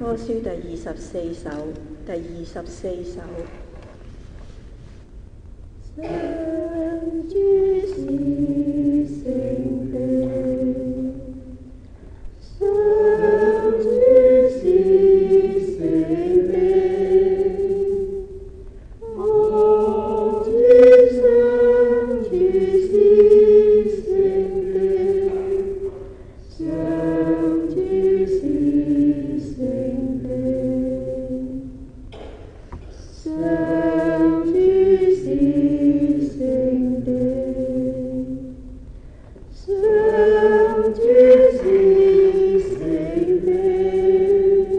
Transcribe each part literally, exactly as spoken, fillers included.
歌書第二十四首，第二十四首。上主是聖的，上主是聖的，我主上主是聖的，上主是聖的，上主是聖的，上主是聖的，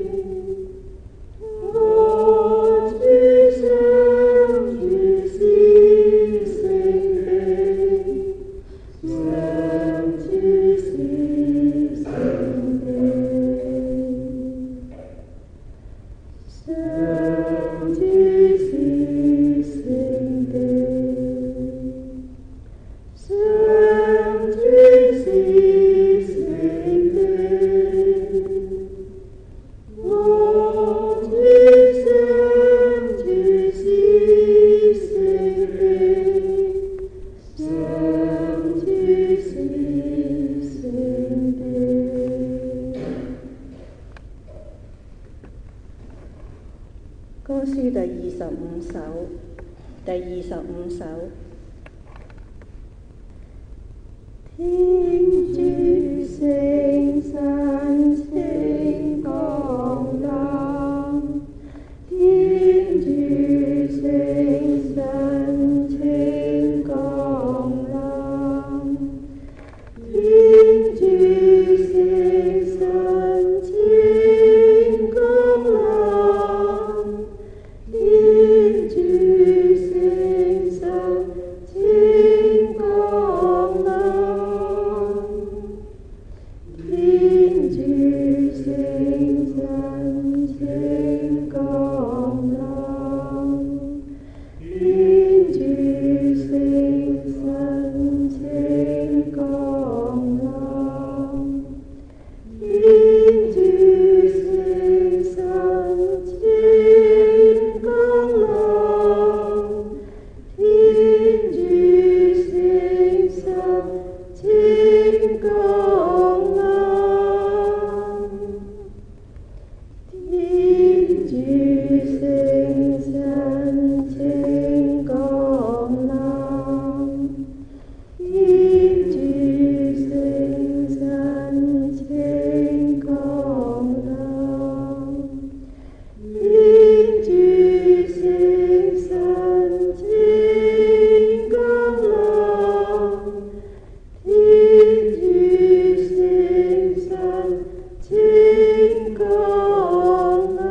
我主上主是聖的，上主是聖的，上主是聖的，上主是聖的，我主上主是聖的，上主是聖的。歌書第二十五首，第二十五首。天主聖神請降臨，天主聖神請降臨，天主聖神請降臨，天主聖神請降臨，天主聖神請降臨，天主聖神請降臨，天主聖神請降臨，天主聖神請降臨，天主聖神請降臨，天主聖神請降臨，天主聖神請降臨，天主聖神請降臨。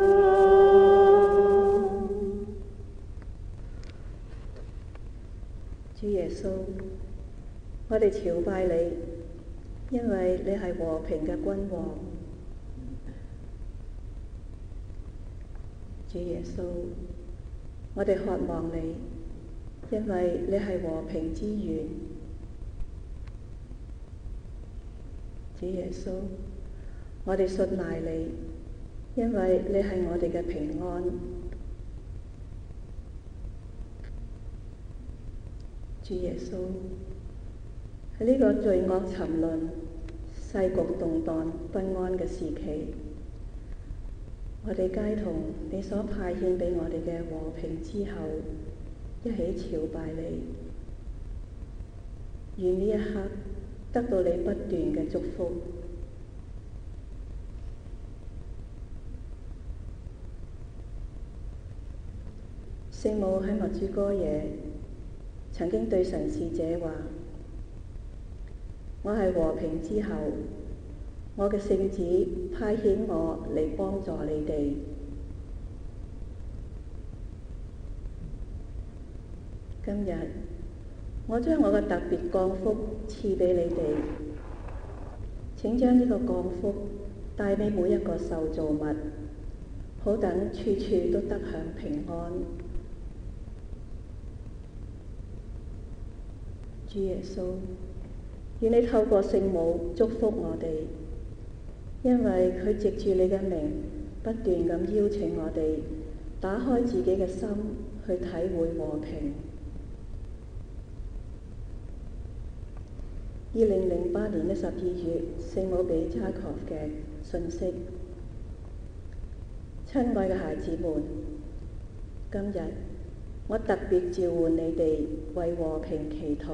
主耶穌，我哋朝拜你，因為你係和平嘅君王。主耶穌，我哋渴望你，因為你係和平之源。主耶穌，我哋信賴你，因為你係我哋嘅平安。主耶穌，喺呢個罪惡沉淪、世局動盪不安嘅時期，我哋皆同你所派遣俾我哋嘅和平之後，一起朝拜你。願呢一刻得到你不斷嘅祝福。聖母喺默主哥耶曾經對神使者話：我係和平之后，我嘅聖子派遣我嚟幫助你哋。今日我將我嘅特別降福賜俾你哋，請將呢個降福帶俾每一個受造物，好等處處都得享平安。主耶穌，願你透過聖母祝福我哋，因為佢藉住你嘅名， 不斷咁邀請我哋打開自己嘅心去體會和平。二零零八年嘅十二月，聖母比扎科夫嘅訊息：親愛嘅孩子們，今日我特別召喚你哋為和平祈禱。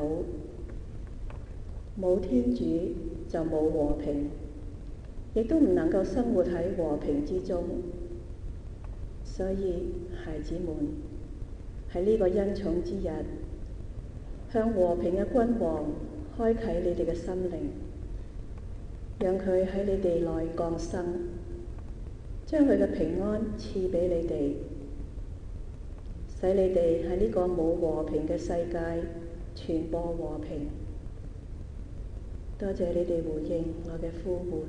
冇天主就冇和平，亦都唔能夠生活喺和平之中。所以，孩子們，喺呢個恩寵之日，向和平嘅君王開啟你哋嘅心靈，讓佢喺你哋內降生，將佢嘅平安賜俾你哋，使你哋喺呢個冇和平嘅世界傳播和平。多謝你哋回應我嘅呼喚。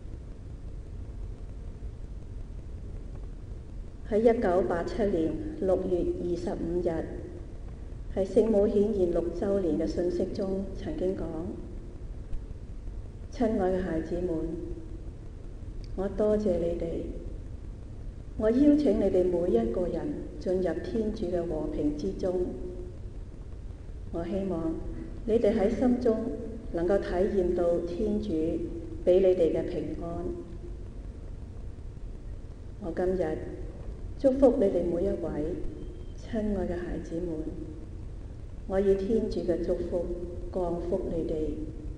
喺一九八七年六月二十五日，係聖母顯現六週年嘅訊息中曾經講：親愛嘅孩子們，我多謝你哋，我邀請你哋每一個人進入天主嘅和平之中。我希望你哋喺心中能夠體驗到天主俾你哋嘅平安。我今日祝福你哋每一位親愛嘅孩子們，我以天主嘅祝福降福你哋，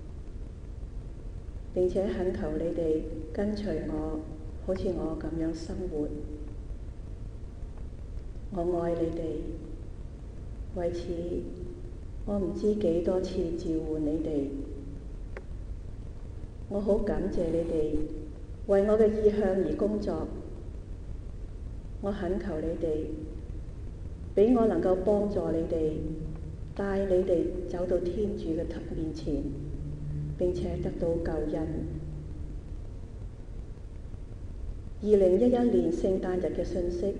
並且懇求你哋跟隨我，好似我咁樣生活。我愛你哋，為此我唔知幾多次召喚你哋。我好感謝你哋為我嘅意向而工作。我懇求你哋，俾我能夠幫助你哋，帶你哋走到天主嘅面前，並且得到救恩。二零一一年聖誕日嘅訊息：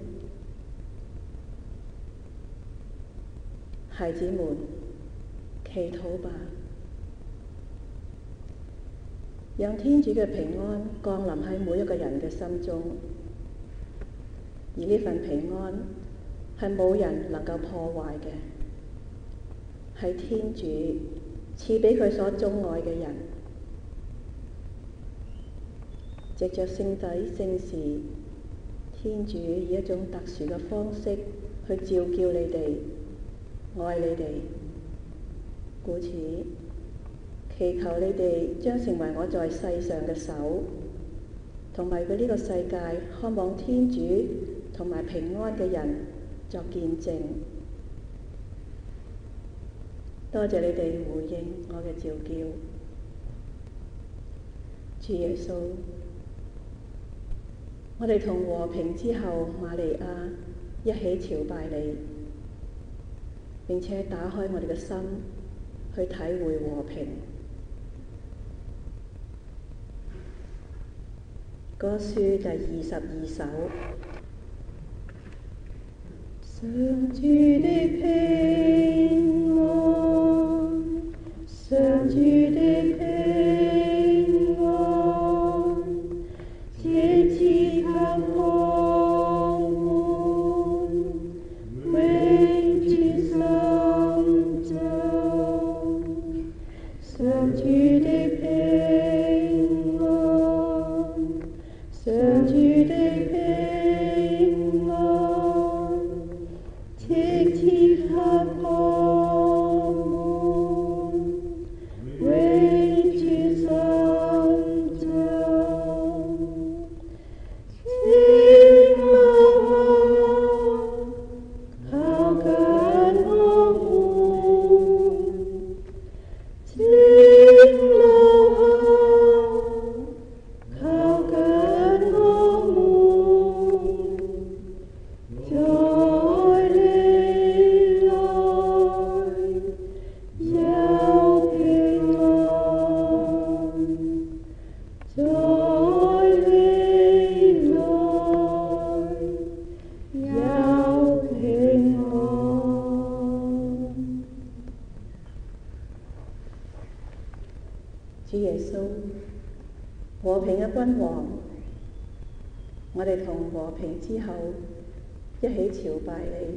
孩子們，祈禱吧，讓天主嘅平安降臨喺每一個人嘅心中。而呢份平安係冇人能夠破壞嘅，係天主賜俾佢所鍾愛嘅人。藉着聖體聖事，天主以一種特殊嘅方式去召叫你哋，愛你哋。故此，祈求你哋將成為我在世上嘅手，同埋佢呢個世界渴望天主同埋平安嘅人作見證。多謝你哋回應我嘅召叫。主耶穌，我哋同和平之后瑪利亞一起朝拜你，並且打開我哋嘅心去體會和平。歌書第二十二首。上主的平安，上主的平安，藉賜給我們，永住心中。上主的平安，上主的平安，藉賜給我們，永住心中。請啊，靠近我們，請啊，靠近我們，在你內有平安，在你內有平安。主耶穌，和平嘅君王，我我哋同和平之後一起朝拜你。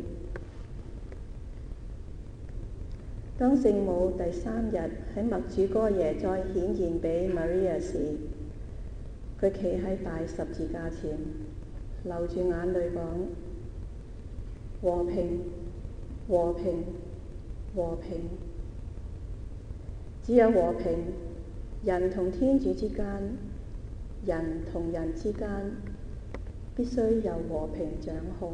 當聖母第三日喺默主哥耶再顯現俾 Maria 時，佢企喺大十字架前，流住眼淚講：和平，和平，和平。只有和平，人同天主之間，人同人之間，必須由和平掌控。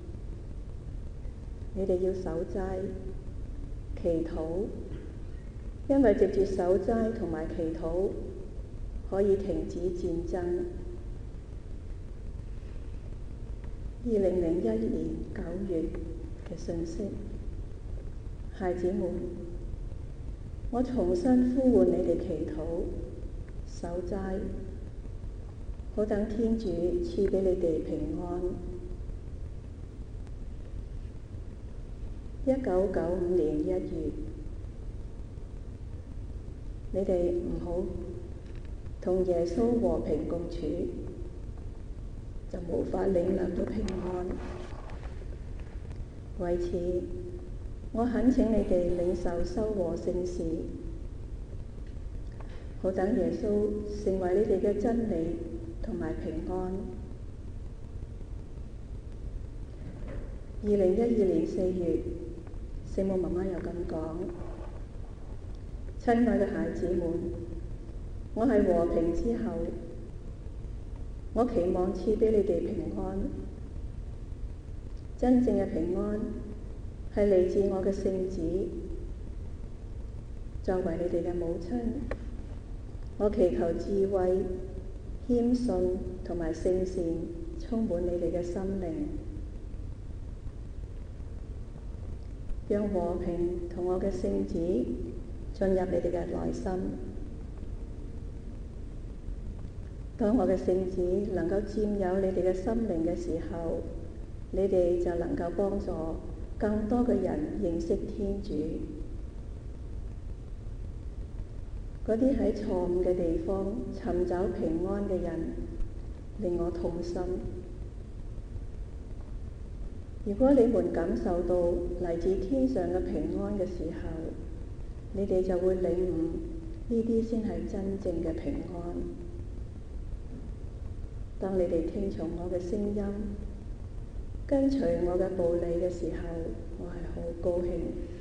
你哋要守齋、祈禱，因為藉住守齋同埋祈禱，可以停止戰爭。二零零一年九月嘅信息，孩子們，我重新呼喚你哋祈禱、守齋，好等天主賜俾你哋平安。一九九五年一月，你哋唔好同耶穌和平共處，就無法領略到平安。為此，我懇請你哋領受修和聖事，好等耶穌成為你哋嘅真理同埋平安。二零一二年四月，聖母媽媽又咁講：親愛嘅孩子們，我係和平之后，我期望賜俾你哋平安。真正嘅平安係嚟自我嘅聖子。作為你哋嘅母親，我祈求智慧、謙遜同埋聖善充滿你哋嘅心靈，讓和平同我嘅聖子進入你哋嘅內心。當我嘅聖子能夠佔有你哋嘅心靈嘅時候，你哋就能夠幫助更多嘅人認識天主。嗰啲喺錯誤嘅地方尋找平安嘅人，令我痛心。如果你們感受到嚟自天上嘅平安嘅時候，你哋就會領悟呢啲先係真正嘅平安。當你哋聽從我嘅聲音，跟隨我嘅道理嘅時候，我係好高興。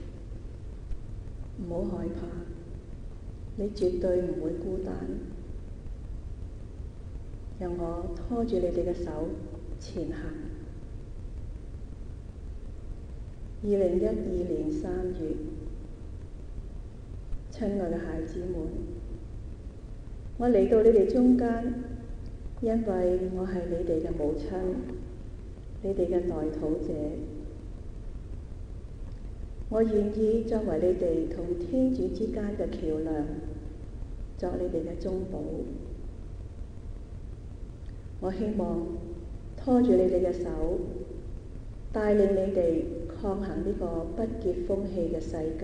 唔好害怕，你絕對唔會孤單。讓我拖住你哋嘅手前行。二零一二年三月，親愛嘅孩子們，我嚟到你哋中間，因為我係你哋嘅母親，你哋嘅代禱者。我願意作為你哋同天主之間嘅橋梁，作你哋嘅中保。我希望拖住你哋嘅手，帶領你哋抗衡呢個不潔風氣嘅世界。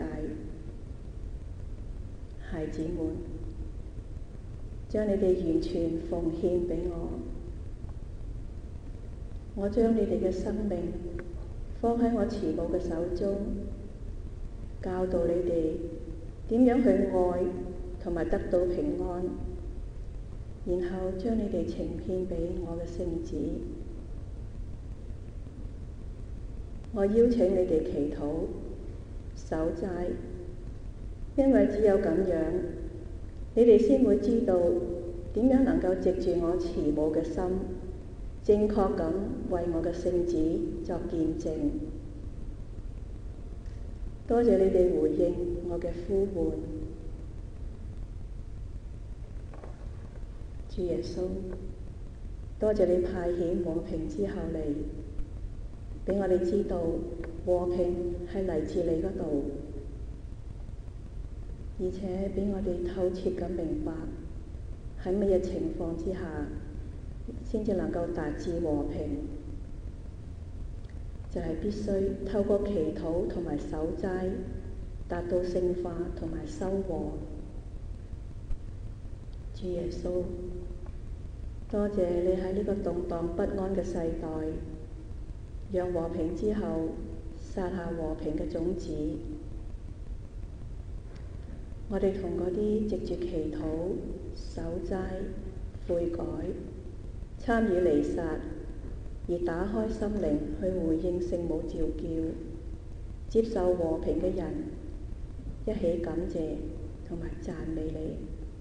孩子們，將你哋完全奉獻俾我，我將你哋嘅生命放喺我慈母嘅手中，教導你哋點樣去愛同埋得到平安，然後將你哋呈獻俾我嘅聖子。我邀請你哋祈禱、守齋，因為只有咁樣，你哋先會知道點樣能夠藉住我慈母嘅心，正確咁為我嘅聖子作見證。多謝你哋回應我嘅呼喚。主耶穌，多謝你派遣和平之后嚟，俾我哋知道和平係嚟自你嗰度，而且俾我哋透徹咁明白喺乜嘢情況之下先至能夠達至和平，就係必須透過祈禱同埋守齋達到聖化同埋修和。主耶穌， 多謝你喺呢個動盪不安嘅世代，讓和平之後撒下和平嘅種子。我哋同嗰啲藉住祈禱、守齋、悔改、參與彌撒而打開心靈去回應聖母召叫、接受和平嘅人，一起感謝同埋讚美你，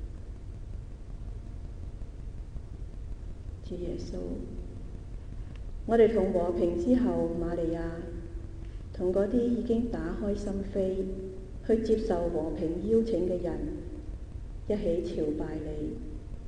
主耶穌。我哋同和平之後，瑪利亞同嗰啲已經打開心扉去接受和平邀請嘅人，一起朝拜你。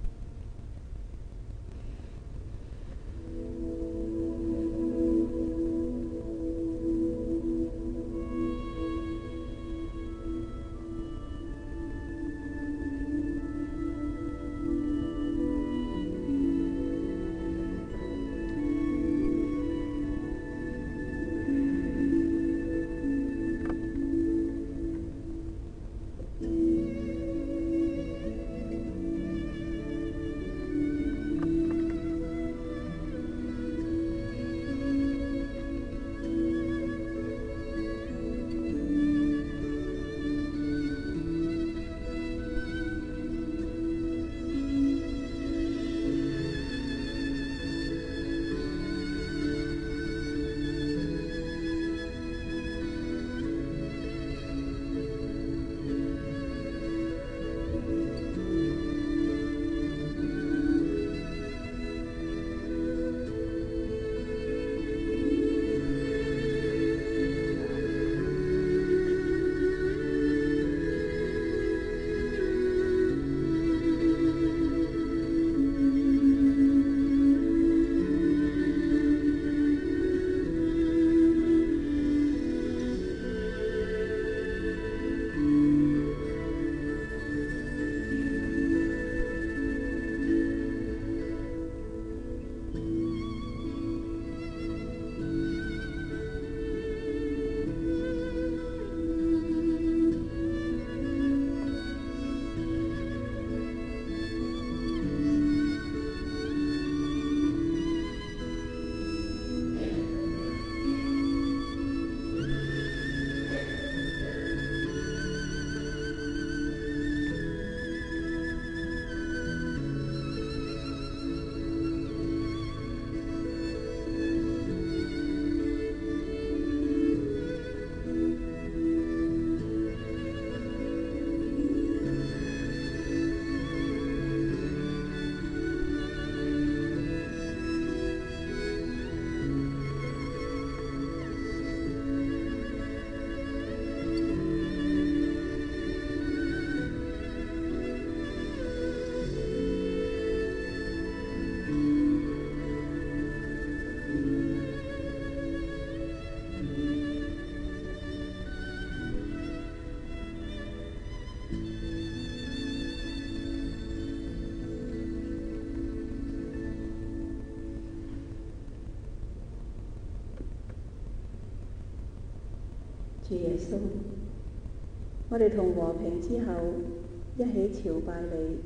主耶穌，我哋同和平之後一起朝拜你。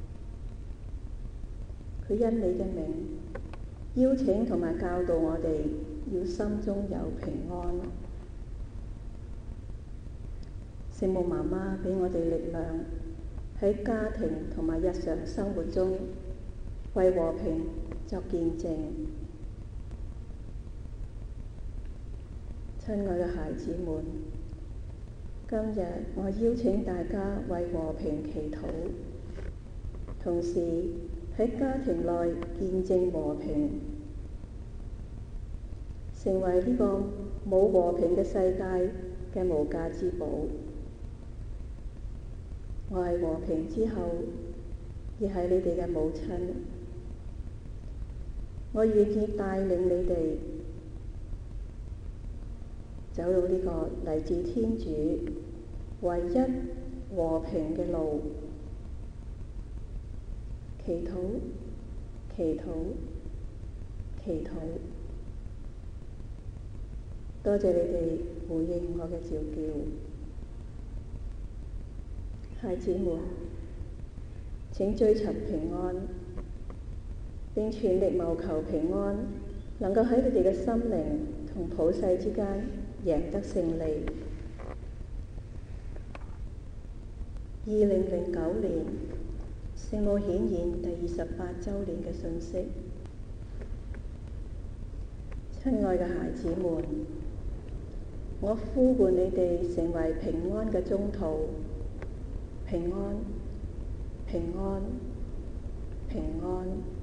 佢因你嘅名邀請同埋教導我哋要心中有平安。聖母媽媽俾我哋力量，喺家庭同埋日常生活中為和平作見證。親愛嘅孩子們，今日我邀請大家為和平祈禱，同時喺家庭內見證和平，成為呢個冇和平嘅世界嘅無價之寶。我係和平之後，亦係你哋嘅母親，我願意帶領你哋走到呢個嚟自天主唯一和平嘅路。祈禱，祈禱，祈禱。多謝你哋回應我嘅召叫。孩子們，請追尋平安， 並全力謀求平安，能夠喺佢哋嘅心靈同普世之間贏得勝利。二零零九年聖母顯現第二十八週年嘅訊息。親愛嘅孩子們，我呼喚你哋成為平安嘅宗徒，平安，平安，平安。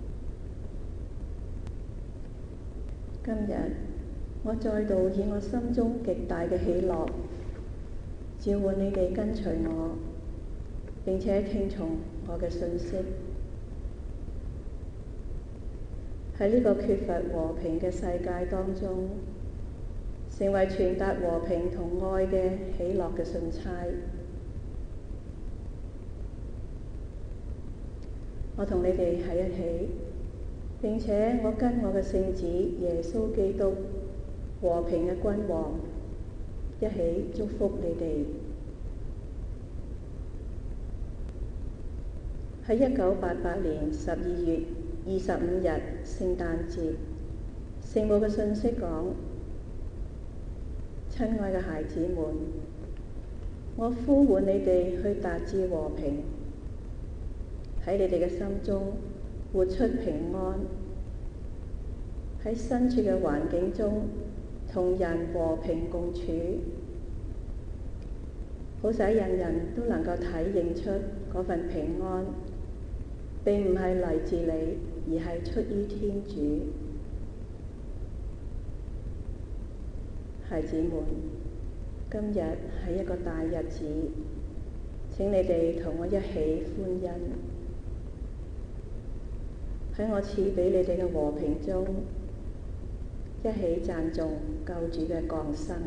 今日我再度以我心中極大嘅喜樂，召喚你哋跟隨我，並且聽從我嘅訊息。喺呢個缺乏和平嘅世界當中，成為傳達和平同愛嘅喜樂嘅信差。我同你哋喺一起，並且我跟我嘅聖子耶穌基督，和平嘅君王，一起祝福你哋。喺一九八八年十二月二十五日聖誕節，聖母嘅信息講：親愛嘅孩子們，我呼喚你哋去達至和平，喺你哋嘅心中活出平安，喺身處嘅環境中同人和平共處，好使人人都能夠體認出嗰份平安並唔係嚟自你，而係出於天主。孩子們，今日係一個大日子，請你哋同我一起歡欣。喺我賜俾你哋嘅和平中，一起讚頌救主嘅降生。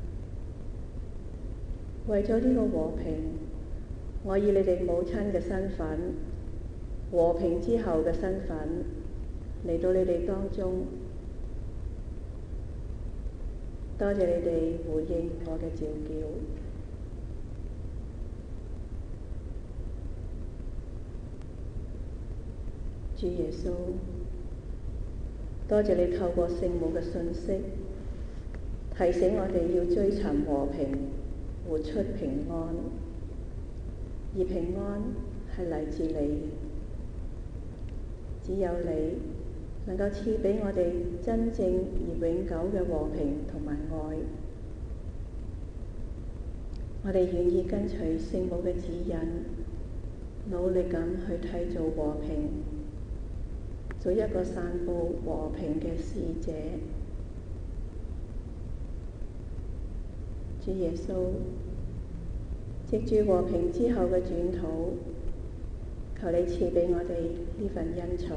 為咗呢個和平，我以你哋母親嘅身份，和平之后嘅身份嚟到你哋當中，多謝你哋回應我嘅召叫。主耶穌，多謝你透過聖母嘅訊息，提醒我哋要追尋和平，活出平安，而平安係嚟自你。只有你能夠賜俾我哋真正而永久嘅和平同埋愛。我哋願意跟隨聖母嘅指引，努力咁去締造和平，做一個散佈和平嘅使者。主耶穌，藉住和平之後嘅轉禱，求你賜俾我哋呢份恩寵。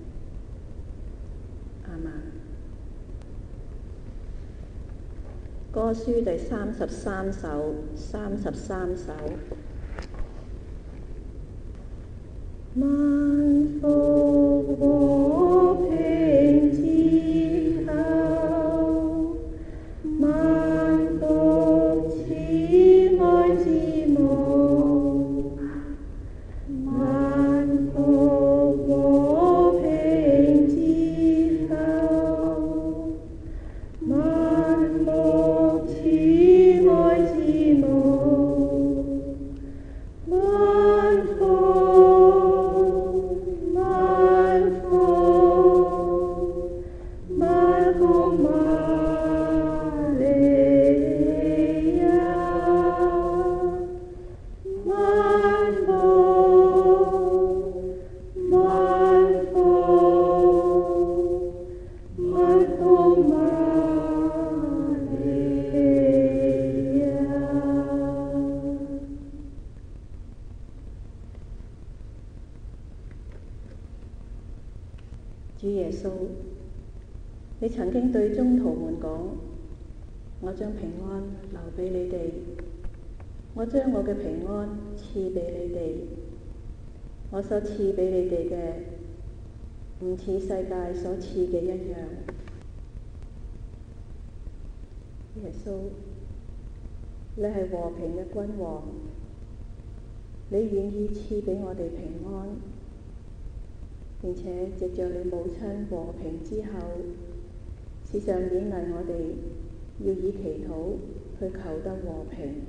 阿們。歌書第三十三首，三十三首。萬福和平之後，萬福慈愛之母，萬福和平之後，萬福慈愛之母，萬福主耶穌，你曾經對宗徒們講：我將平安留俾你哋，我將我嘅平安賜俾你哋。我所賜俾你哋嘅，唔似世界所賜嘅一樣。耶穌，你係和平嘅君王，你願意賜俾我哋平安。 並且藉著你母親和平之後，時常勉勵我哋要以祈禱去求得和平。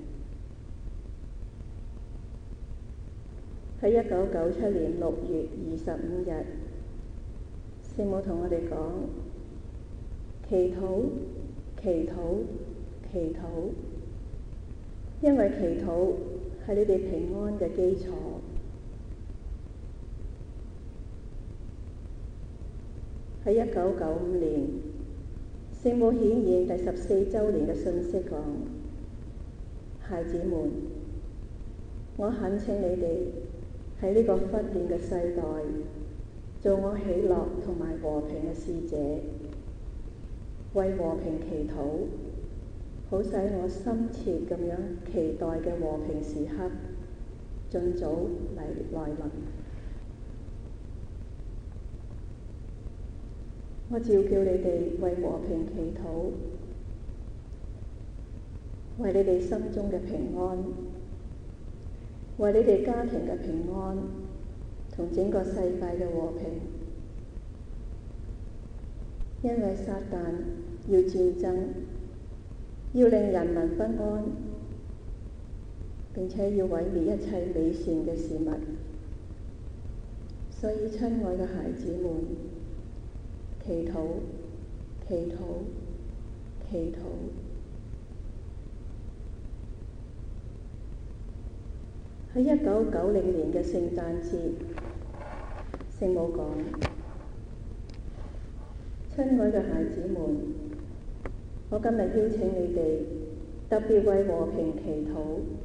喺一九九七年六月二十五日，聖母同我哋講：祈禱，祈禱，祈禱，因為祈禱係你哋平安嘅基礎。喺一九九五年，聖母顯現第十四週年嘅信息講：孩子們，我懇請你哋喺呢個紛亂嘅世代，做我喜樂同埋和平嘅使者，為和平祈禱，好使我深切咁樣期待嘅和平時刻盡早嚟來臨。我召叫你哋為和平祈禱，為你哋心中嘅平安，為你哋家庭嘅平安，同整個世界嘅和平。因為撒旦要戰爭，要令人民不安，並且要毀滅一切美善嘅事物。所以，親愛嘅孩子們，祈禱，祈禱，祈禱。喺一九九零年嘅聖誕節，聖母講：親愛嘅孩子們，我今日邀請你哋特別為和平祈禱。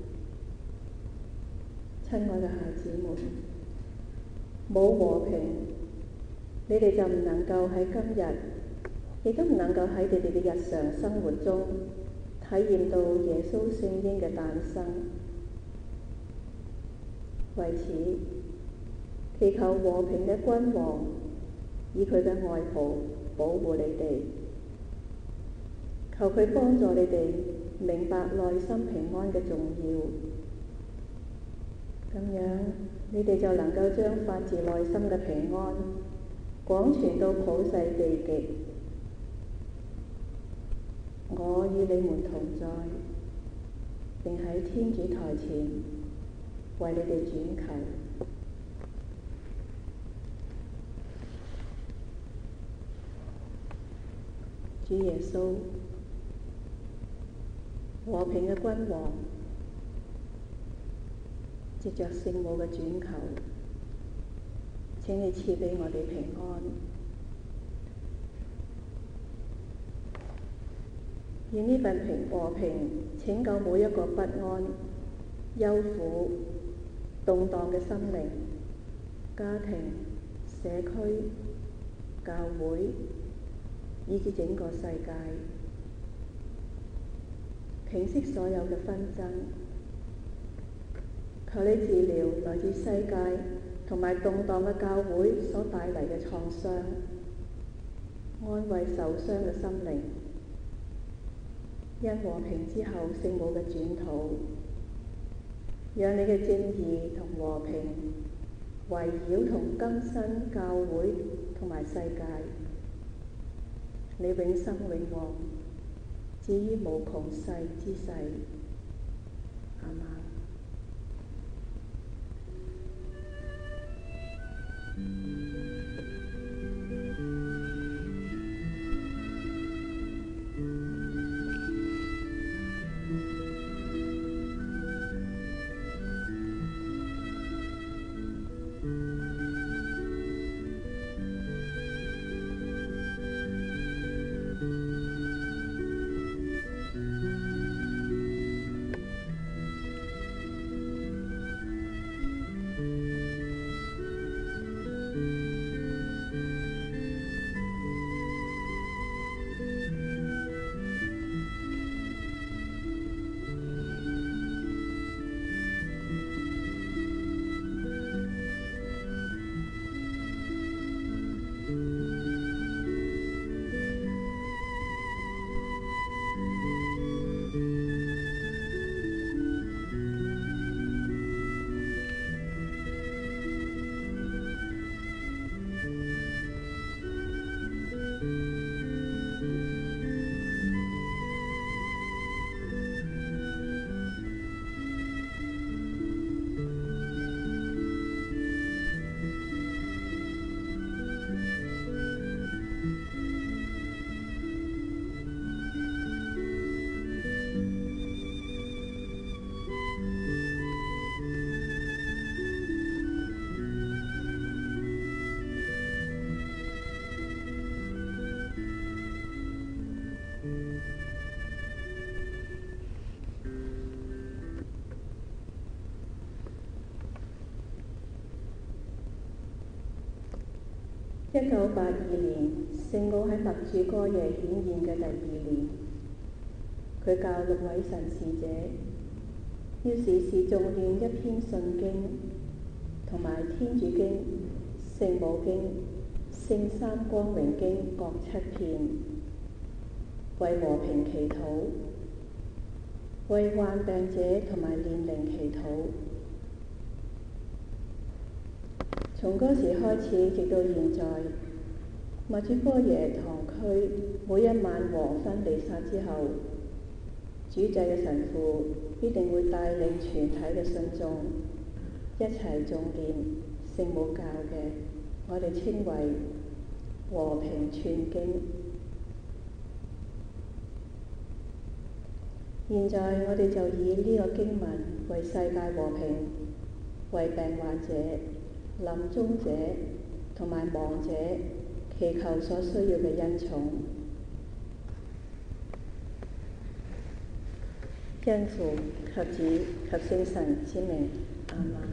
親愛嘅孩子們，冇和平，你哋就唔能夠喺今日，亦都唔能夠喺你哋嘅日常生活中體驗到耶穌聖嬰嘅誕生。為此，祈求和平嘅君王以佢嘅愛袍保護你哋，求佢幫助你哋明白內心平安嘅重要。咁樣，你哋就能夠將發自內心嘅平安廣傳到普世地極。我與你們同在，並喺天主台前為你哋轉求。主耶穌，和平嘅君王，藉着聖母嘅轉求，請你賜俾我哋平安。願呢份平和平拯救每一個不安、憂苦、動盪嘅心靈、家庭、社區、教會，以至整個世界，平息所有嘅紛爭。求你治療來自世界同埋動盪嘅教會所帶嚟嘅創傷，安慰受傷嘅心靈。因和平之後聖母嘅轉禱，讓你嘅正義同和平圍繞同更新教會同埋世界。你永生永王，至於無窮世之世。阿們。 一九八二年，聖母喺默主哥耶顯現嘅第二年，佢教六位神視者，要時時誦念一篇信經，同埋天主經、聖母經、聖三光榮經各七篇，為和平祈禱，為患病者同埋年齡祈禱。從嗰時開始，直到現在，默主哥耶堂區每一晚黃昏彌撒之後，主祭嘅神父必定會帶領全體嘅信眾一齊誦念聖母教嘅，我哋稱為和平串經。現在我哋就以呢個經文為世界和平、為病患者、臨終者同埋亡者祈求所需要嘅恩寵。因父及子及聖神之名，阿們。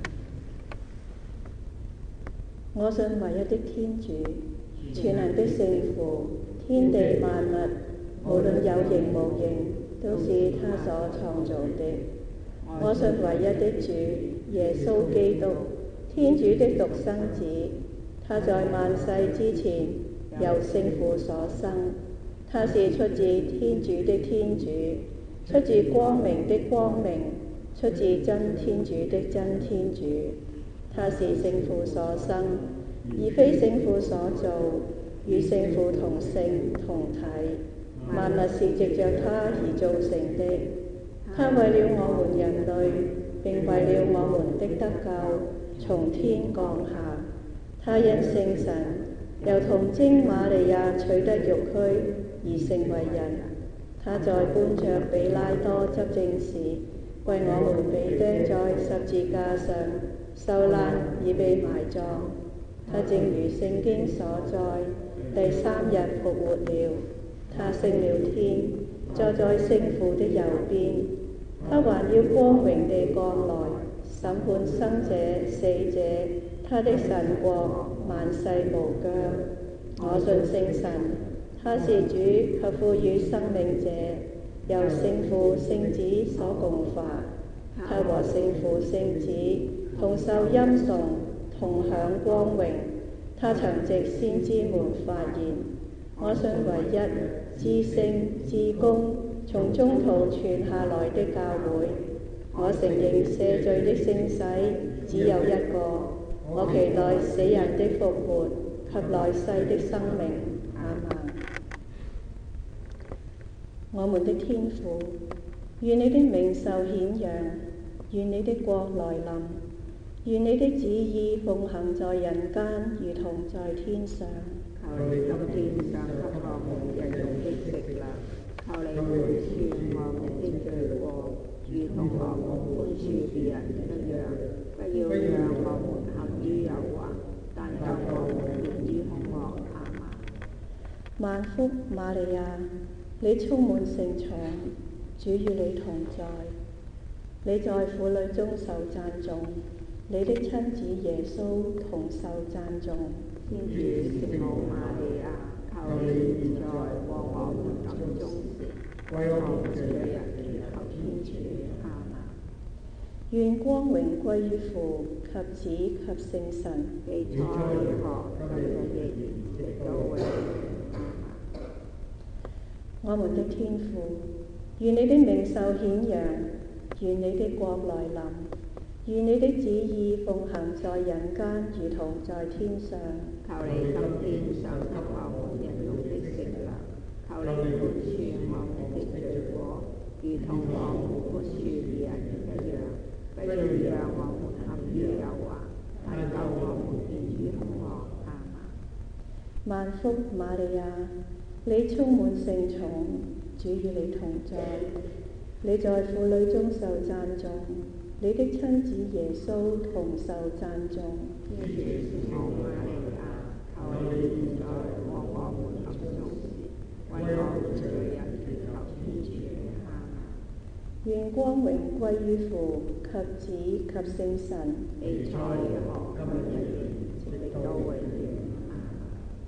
我信唯一的天主，全能的聖父，天地萬物，無論有形無形，都是他所創造的。我信唯一的主耶穌基督，天主的獨生子，他在萬世之前由聖父所生，他是出自天主的天主，出自光明的光明，出自真天主的真天主。他是聖父所生，而非聖父所造，與聖父同性同體，萬物是藉着他而造成的。他為了我們人類，並為了我們的得救，從天降下。他因聖神由童貞瑪利亞取得肉軀而成為人。他在搬着比拉多執政時，為我們被釘在十字架上，受難而被埋葬。他正如聖經所載，第三日復活了。他升了天，坐在聖父的右邊。他還要光榮地降來，審判生者死者。他的神國萬世無疆。我信聖神，他是主及賦予生命者，由聖父聖子所共發。他和聖父聖子同受欽崇，同享光榮。他曾藉先知們發言。我信唯一至聖至公從中途傳下來的教會。我承認赦罪的聖洗只有一個。我期待死人的復活及來世的生命。阿們。我們的天父，願你的名受顯揚，願你的國來臨，願你的旨意奉行在人間，如同在天上。 求你今天上給我們日用的食糧，求你寬恕我們的罪過，如同我們寬恕別人一樣，不要讓我們陷於誘惑，但救我們免於兇惡。阿們。 萬福瑪利亞，你充滿聖寵，主與你同在，你在婦女中受讚頌，你的親子耶穌同受讚頌。 天主聖母瑪利亞，求你現在和我們臨終時，為我們罪人祈求天主。阿們。 願光榮歸於父及子及聖神。 起初如何，今日亦然，直到永遠。阿們。 我們的天父，願你的名受顯揚，願你的國來臨，願你的旨意奉行在人間，如同在天上。 求你今天上給我們日用的食糧，求你寬恕我們的罪過，如同我們寬恕別人一樣，不要讓我們陷於誘惑，但救我們免於兇惡。阿們。 萬福瑪利亞，你充滿聖寵，主與你同在，你在婦女中受讚頌，你的親子耶穌同受讚頌。 天主聖母瑪利亞，求你現在和我們臨終時，為我們罪人祈求天主。阿們。 願光榮歸於父及子及聖神。 起初如何，今日亦然，直到永遠。阿們。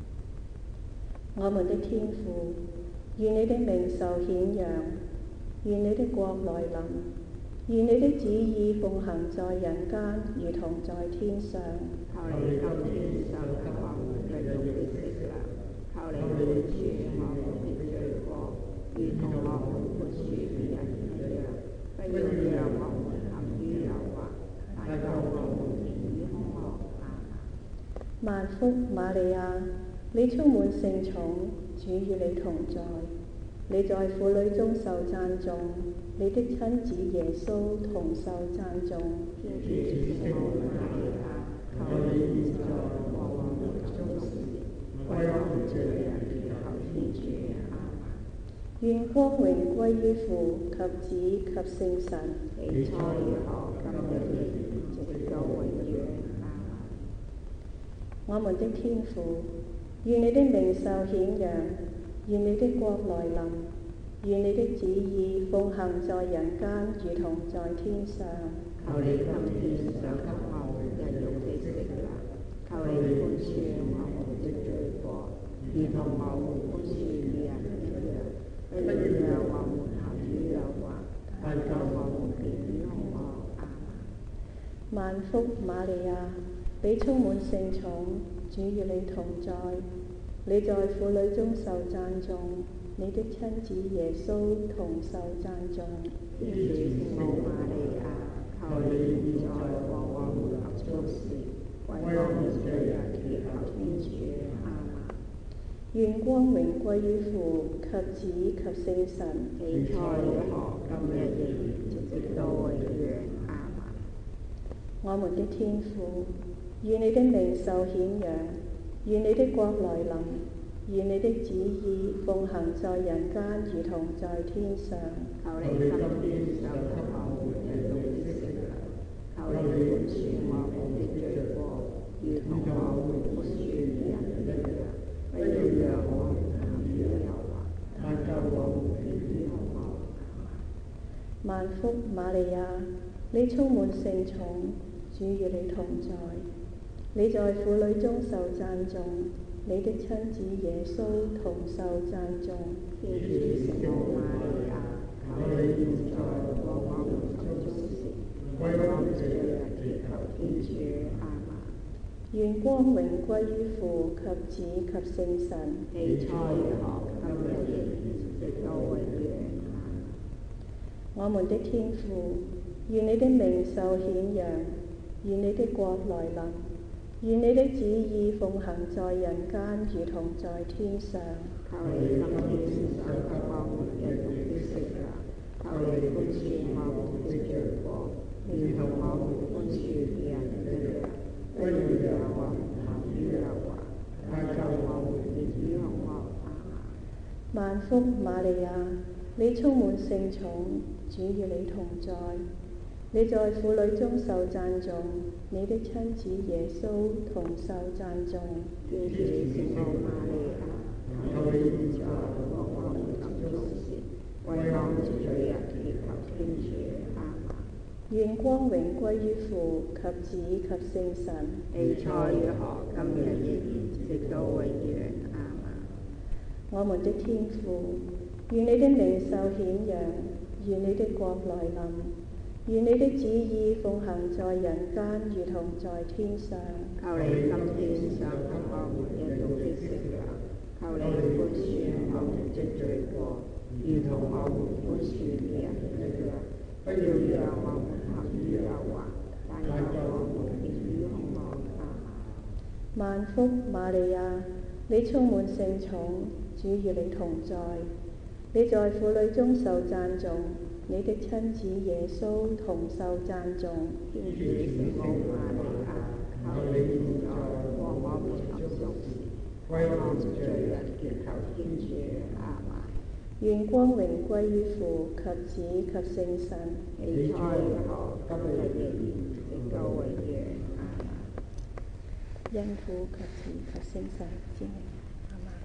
我們的天父，願你的名受顯揚，願你的國來臨，願你的旨意奉行在人間，如同在天上。 求你今天賜給我們日用的食糧，求你寬恕我們的罪過，如同我們寬恕別人一樣，不要讓我們陷於誘惑，但救我們免於兇惡。阿們。 萬福瑪利亞，你充滿聖寵，主與你同在，你在婦女中受讚頌，你的親子耶穌同受讚頌。 天主聖母瑪利亞，求你現在和我們臨終時，為我們罪人祈求天主。阿們。 願光榮歸於父及子及聖神。 起初如何，今日亦然，直到永遠。阿們。 我們的天父，願你的名受顯揚，願你的國來臨，願你的旨意奉行在人間，如同在天上。 求你今天賞給我們日用的食糧，求你寬恕我們的罪過，如同我們寬恕別人一樣，不要讓我們陷於誘惑，但救我們免於兇惡。阿們。 萬福瑪利亞，你充滿聖寵，主與你同在，你在婦女中受讚頌，你的親子耶穌同受讚頌。 天主聖母瑪利亞，求你現在和我們臨終時，為我們罪人祈求天主。阿們。 願光榮歸於父及子及聖神。 起初如何，今日亦然，直到永遠。阿們。 我們的天父，願你的名受顯揚，願你的國來臨，願你的旨意奉行在人間，如同在天上。 求你今天賞給我們日用的食糧，求你寬恕我們的罪過，如同我們寬恕別人一樣，不要讓我們陷於誘惑，但救我們免於兇惡。 萬福瑪利亞，你充滿聖寵，主與你同在，你在婦女中受讚頌，你的親子耶穌同受讚頌。 天主聖母瑪利亞，求你現在和我們臨終時，為我們罪人祈求天主。阿們。 願光榮歸於父及子及聖神。 起初如何，今日亦然，直到永遠。阿們。 我們的天父，願你的名受顯揚，願你的國來臨，願你的旨意奉行在人間，如同在天上。 求你今天賞給我們日用的食糧，求你寬恕我們的罪過，如同我們寬恕別人一樣，不要讓我們陷於誘惑，但救我們免於兇惡。阿們。 萬福瑪利亞，你充滿聖寵，主與你同在，你在婦女中受讚頌，你的親子耶穌同受讚頌。 天主聖母瑪利亞，求你現在和我們臨終時，為我們罪人祈求天主。阿們。 願光榮歸於父及子及聖神。 起初如何，今日亦然，直到永遠。阿們。 我們的天父，願你的名受顯揚，願你的國來臨，願你的旨意奉行在人間，如同在天上。 求你今天賞給我們日用的食糧，求你寬恕我們的罪過，如同我們寬恕別人一樣，不要讓我們陷於誘惑，但救我們免於兇惡。阿們。 萬福瑪利亞，你充滿聖寵，主與你同在，你在婦女中受讚頌，你的親子耶穌同受讚頌。 天主聖母瑪利亞，求你現在和我們臨終時，為我們罪人祈求天主。阿們。 願光榮歸於父及子及聖神。 起初如何，今日亦然，直到永遠。阿們。 因父及子及聖神之名。阿們。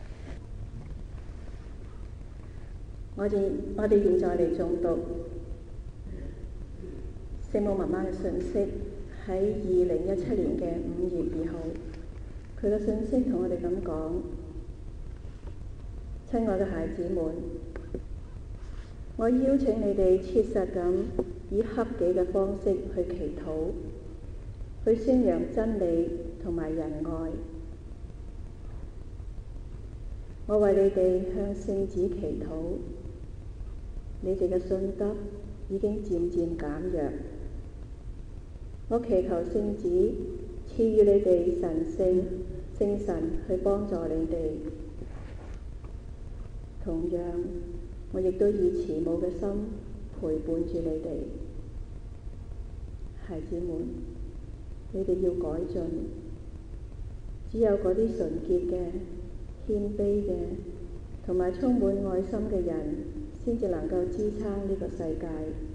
我哋我哋現在嚟誦讀聖母媽媽嘅信息，喺二零一七年嘅五月二號，佢嘅信息同我哋咁講： 親愛嘅孩子們，我邀請你哋切實咁以克己嘅方式去祈禱，去宣揚真理同埋仁愛。我為你哋向聖子祈禱，你哋嘅信德已經漸漸減弱。我祈求聖子賜予你哋神聖精神去幫助你哋。同樣，我亦都以慈母嘅心陪伴住你哋。孩子們，你哋要改進，只有嗰啲純潔嘅、謙卑嘅同埋充滿愛心嘅人，先至能夠支撐呢個世界。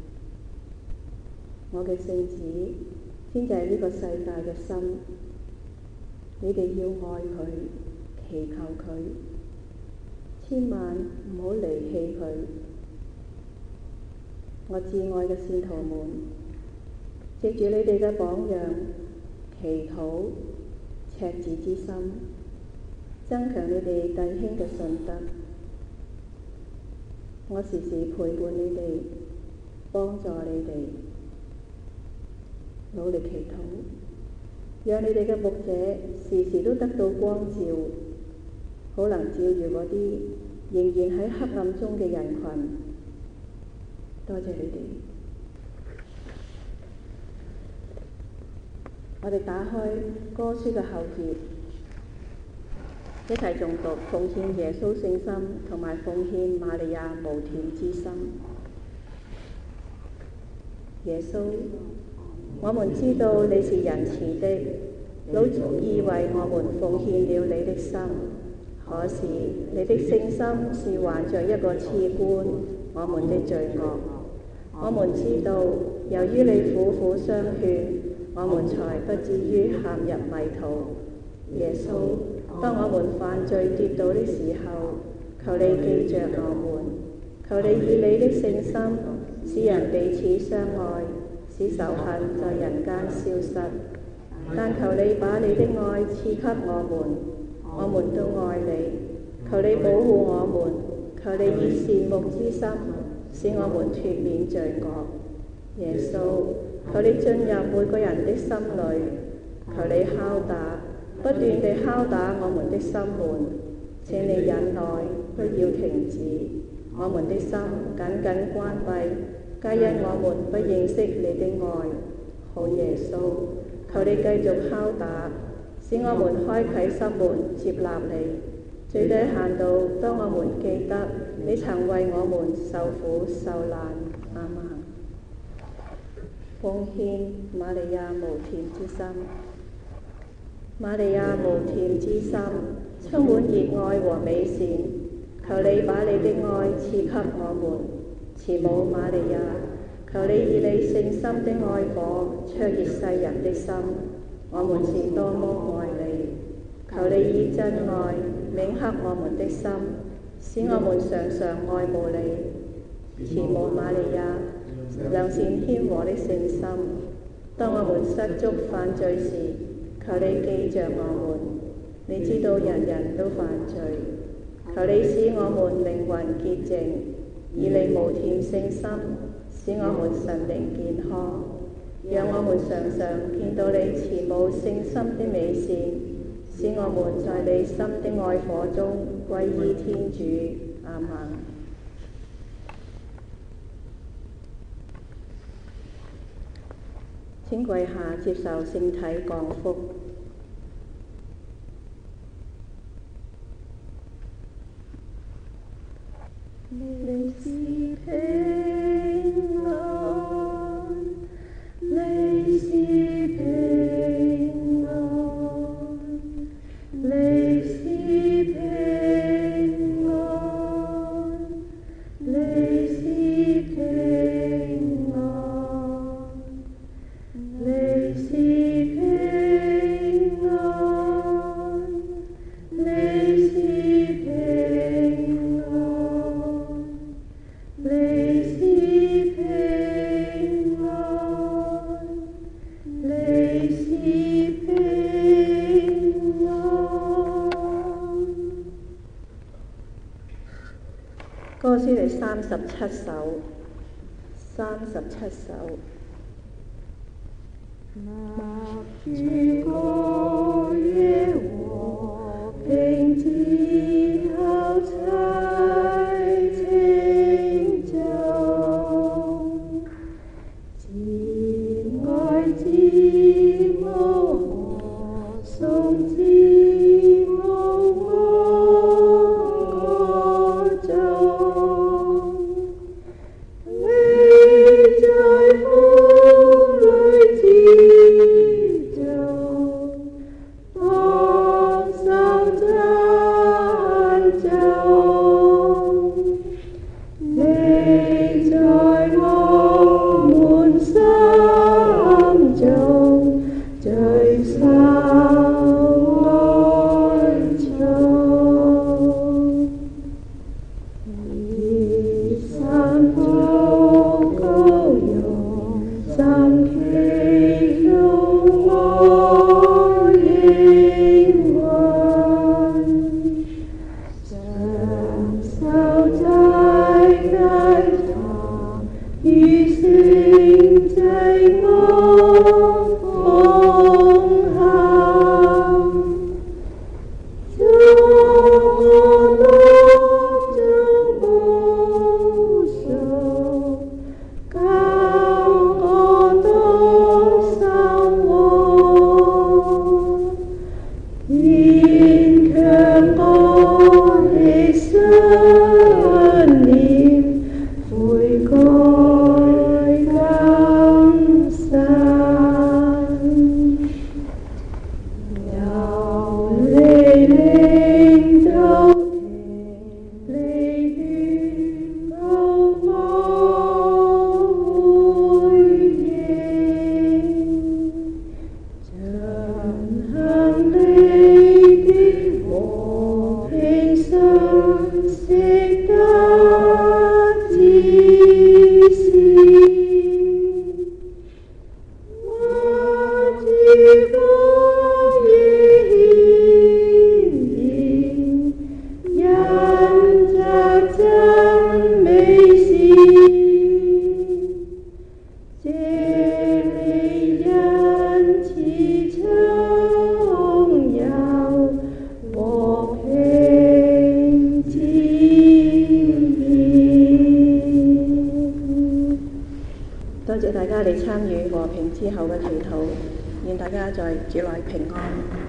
我嘅聖子先至係呢個世界嘅心，你哋要愛佢，祈求佢，千萬唔好離棄佢。我至愛嘅信徒們，藉住你哋嘅榜樣，祈禱赤子之心，增強你哋弟兄嘅信德。我時時陪伴你哋，幫助你哋，努力祈禱，讓你哋嘅牧者時時都得到光照，好能照耀嗰啲仍然喺黑暗中嘅人群。多謝你哋。我哋打開歌書嘅後頁，一齊誦讀奉獻耶穌聖心同埋奉獻瑪利亞無玷之心。耶穌，我們知道你是仁慈的，早已為我們奉獻了你的心。可是你的聖心是還着一個刺冠我們的罪惡。我們知道，由於你苦苦相勸，我們才不至於陷入迷途。耶穌，當我們犯罪跌倒的時候，求你記着我們，求你以你的聖心使人彼此相愛，使仇恨在人間消失。但求你把你的愛賜給我們，我們都愛你。求你保護我們，求你以善牧之心使我們脫免罪惡。耶穌，求你進入每個人的心裏，求你敲打，不斷地敲打我們的心門。請你忍耐，不要停止。我們的心緊緊關閉，皆因我們不認識你的愛。好耶穌，求你繼續敲打，使我們開啟心門接納你。最低限度，當我們記得你曾為我們受苦受難。阿們。奉獻瑪利亞無玷之心。瑪利亞無玷之心，充滿熱愛和美善，求你把你的愛賜給我們。慈母瑪利亞，求你以你聖心的愛火灼熱世人的心，我們是多麼愛你。求你以真愛銘刻我們的心，使我們常常愛慕你。慈母瑪利亞，良善謙和的聖心，當我們失足犯罪時，求你記着我們。你知道人人都犯罪，求你使我們靈魂潔淨，以你無玷聖心使我們神靈健康，讓我們常常見到你慈母聖心的美善，使我們在你心的愛火中歸依天主。阿們。請跪下接受聖體降福。你是平安，你是平安，你是平安，你是平安，你是平安，你是平安。你是歌詩第三十七首，三十七首。 那主歌耶和平之後齊清奏，至愛之母何送之母我歌頌，你在風裏之中，放手珍重，你在我們心中最受愛寵，以三福高揚心祈禱我應允，雙手在街頭與聖祭我奉行，將我樂中報贖，教我多守望，堅強我的信念，悔改更新，由你領導你勸告我回應，遵行你的和平信息得指示，我主歌已顯現，因着真美善，這你恩慈充有和平之言。 多謝大家嚟參與和平之後嘅祈禱，願大家在主內平安。